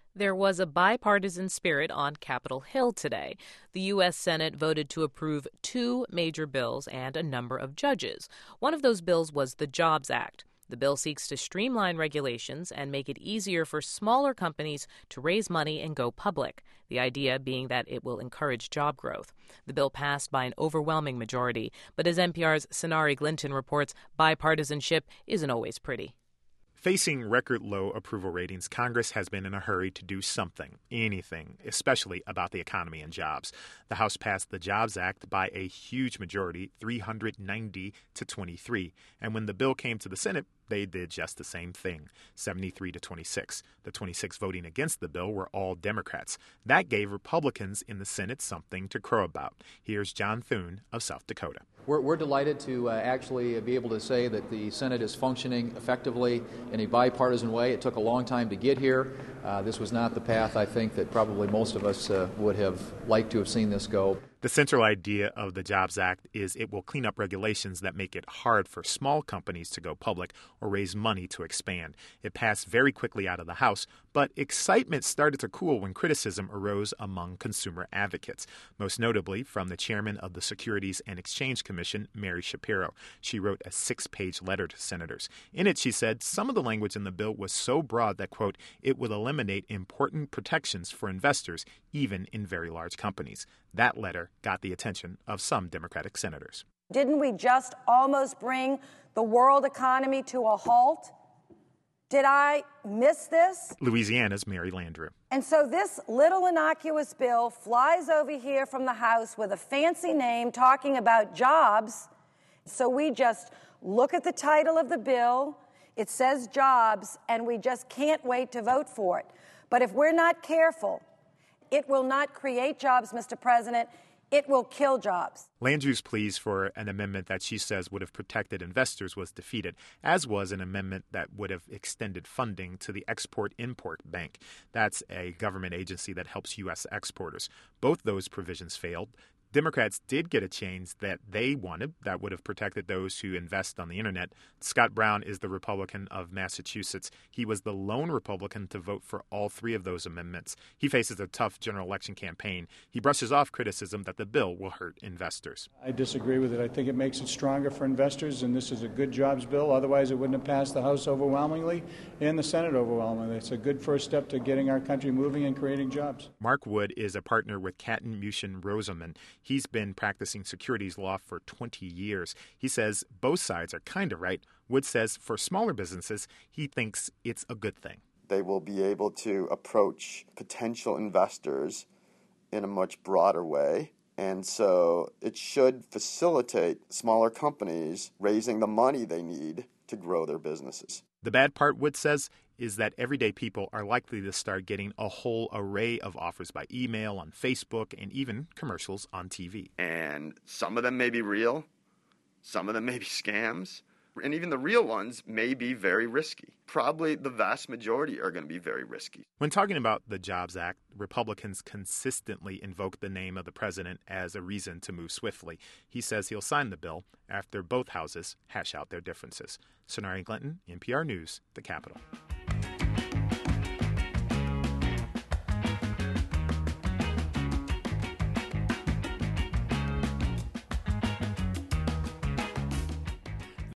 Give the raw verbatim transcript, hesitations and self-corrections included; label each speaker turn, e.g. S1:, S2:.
S1: There was a bipartisan spirit on Capitol Hill today. The U S. Senate voted to approve two major bills and a number of judges. One of those bills was the Jobs Act. The bill seeks to streamline regulations and make it easier for smaller companies to raise money and go public, the idea being that it will encourage job growth. The bill passed by an overwhelming majority, but as N P R's Sonari Glinton reports, bipartisanship isn't always pretty.
S2: Facing record-low approval ratings, Congress has been in a hurry to do something, anything, especially about the economy and jobs. The House passed the Jobs Act by a huge majority, three hundred ninety to twenty-three. And when the bill came to the Senate, they did just the same thing, seventy-three to twenty-six. The twenty-six voting against the bill were all Democrats. That gave Republicans in the Senate something to crow about. Here's John Thune of South Dakota.
S3: We're, we're delighted to uh, actually be able to say that the Senate is functioning effectively in a bipartisan way. It took a long time to get here. Uh, this was not the path, I think, that probably most of us uh, would have liked to have seen this go.
S2: The central idea of the Jobs Act is it will clean up regulations that make it hard for small companies to go public or raise money to expand. It passed very quickly out of the House, but excitement started to cool when criticism arose among consumer advocates, most notably from the chairman of the Securities and Exchange Commission, Mary Schapiro. She wrote a six-page letter to senators. In it, she said some of the language in the bill was so broad that, quote, it would eliminate important protections for investors, even in very large companies. That letter got the attention of some Democratic senators.
S4: Didn't we just almost bring the world economy to a halt? Did I miss this?
S2: Louisiana's Mary Landrieu.
S4: And so this little innocuous bill flies over here from the House with a fancy name talking about jobs. So we just look at the title of the bill, it says jobs, and we just can't wait to vote for it. But if we're not careful, it will not create jobs, Mister President. It will kill jobs.
S2: Landrieu's pleas for an amendment that she says would have protected investors was defeated, as was an amendment that would have extended funding to the Export-Import Bank. That's a government agency that helps U S exporters. Both those provisions failed. Democrats did get a change that they wanted that would have protected those who invest on the internet. Scott Brown is the Republican of Massachusetts. He was the lone Republican to vote for all three of those amendments. He faces a tough general election campaign. He brushes off criticism that the bill will hurt investors.
S5: I disagree with it. I think it makes it stronger for investors, and this is a good jobs bill. Otherwise, it wouldn't have passed the House overwhelmingly and the Senate overwhelmingly. It's a good first step to getting our country moving and creating jobs.
S2: Mark Wood is a partner with Catton Muchin Rosenman. He's been practicing securities law for twenty years. He says both sides are kind of right. Wood says for smaller businesses, he thinks it's a good thing.
S6: They will be able to approach potential investors in a much broader way. And so it should facilitate smaller companies raising the money they need to grow their businesses.
S2: The bad part, Wood says, is that everyday people are likely to start getting a whole array of offers by email, on Facebook, and even commercials on T V.
S6: And some of them may be real, some of them may be scams, and even the real ones may be very risky. Probably the vast majority are going to be very risky.
S2: When talking about the Jobs Act, Republicans consistently invoke the name of the president as a reason to move swiftly. He says he'll sign the bill after both houses hash out their differences. Sonari Glinton, N P R News, the Capitol.